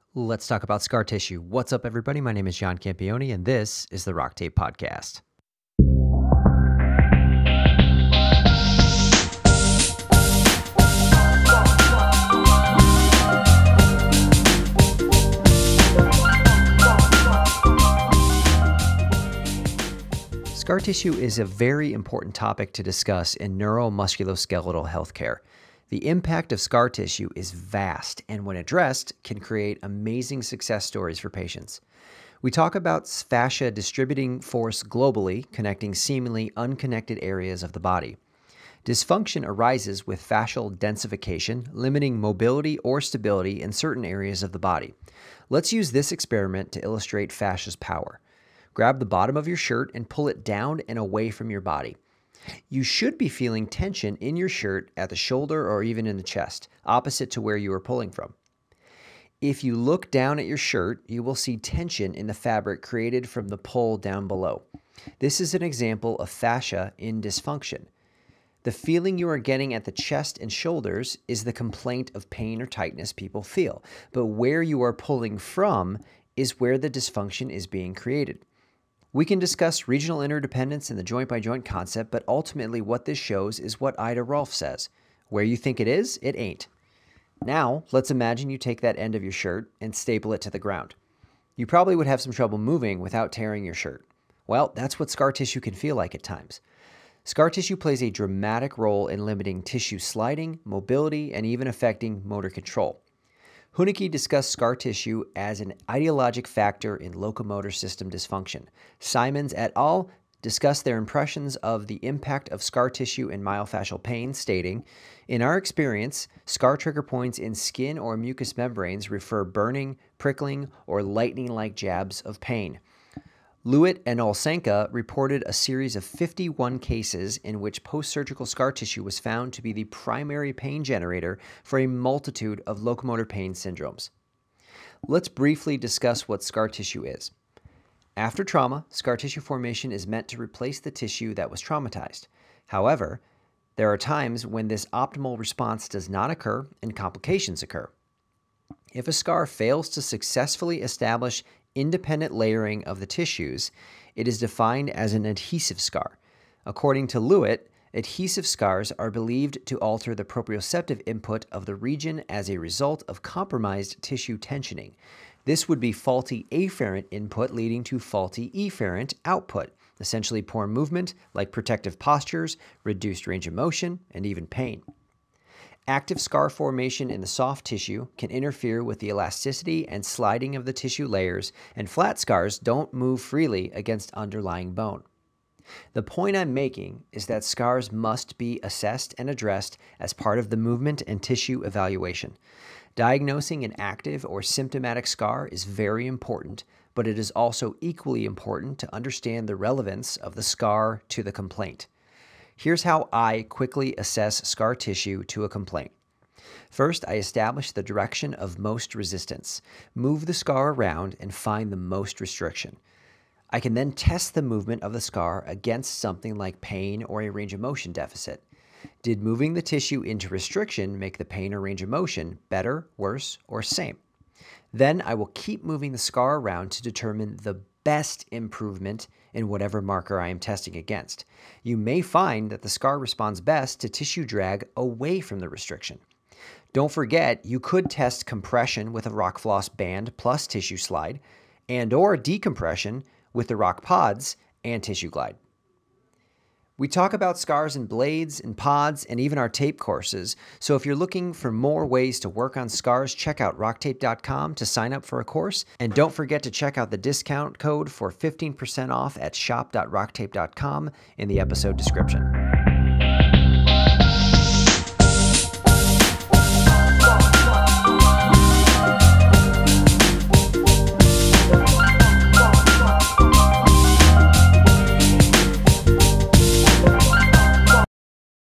Let's talk about scar tissue. What's up, everybody? My name is John Campione, and this is the Rock Tape Podcast. Scar tissue is a very important topic to discuss in neuromusculoskeletal healthcare. The impact of scar tissue is vast, and when addressed, can create amazing success stories for patients. We talk about fascia distributing force globally, connecting seemingly unconnected areas of the body. Dysfunction arises with fascial densification, limiting mobility or stability in certain areas of the body. Let's use this experiment to illustrate fascia's power. Grab the bottom of your shirt and pull it down and away from your body. You should be feeling tension in your shirt at the shoulder or even in the chest, opposite to where you are pulling from. If you look down at your shirt, you will see tension in the fabric created from the pull down below. This is an example of fascia in dysfunction. The feeling you are getting at the chest and shoulders is the complaint of pain or tightness people feel, but where you are pulling from is where the dysfunction is being created. We can discuss regional interdependence and the joint-by-joint concept, but ultimately what this shows is what Ida Rolf says. Where you think it is, it ain't. Now, let's imagine you take that end of your shirt and staple it to the ground. You probably would have some trouble moving without tearing your shirt. Well, that's what scar tissue can feel like at times. Scar tissue plays a dramatic role in limiting tissue sliding, mobility, and even affecting motor control. Huneke discussed scar tissue as an ideologic factor in locomotor system dysfunction. Simons et al. Discussed their impressions of the impact of scar tissue in myofascial pain, stating, "In our experience, scar trigger points in skin or mucous membranes refer burning, prickling, or lightning-like jabs of pain." Lewitt and Olsenka reported a series of 51 cases in which post-surgical scar tissue was found to be the primary pain generator for a multitude of locomotor pain syndromes. Let's briefly discuss what scar tissue is. After trauma, scar tissue formation is meant to replace the tissue that was traumatized. However, there are times when this optimal response does not occur and complications occur. If a scar fails to successfully establish independent layering of the tissues, it is defined as an adhesive scar. According to Lewitt, adhesive scars are believed to alter the proprioceptive input of the region as a result of compromised tissue tensioning. This would be faulty afferent input leading to faulty efferent output, essentially poor movement, like protective postures, reduced range of motion, and even pain. Active scar formation in the soft tissue can interfere with the elasticity and sliding of the tissue layers, and flat scars don't move freely against underlying bone. The point I'm making is that scars must be assessed and addressed as part of the movement and tissue evaluation. Diagnosing an active or symptomatic scar is very important, but it is also equally important to understand the relevance of the scar to the complaint. Here's how I quickly assess scar tissue to a complaint. First, I establish the direction of most resistance. Move the scar around and find the most restriction. I can then test the movement of the scar against something like pain or a range of motion deficit. Did moving the tissue into restriction make the pain or range of motion better, worse, or same? Then I will keep moving the scar around to determine the best improvement in whatever marker I am testing against. You may find that the scar responds best to tissue drag away from the restriction. Don't forget, you could test compression with a Rockfloss band plus tissue slide, and/or decompression with the Rock Pods and tissue glide. We talk about scars and blades and pods and even our tape courses, so if you're looking for more ways to work on scars, check out rocktape.com to sign up for a course, and don't forget to check out the discount code for 15% off at shop.rocktape.com in the episode description.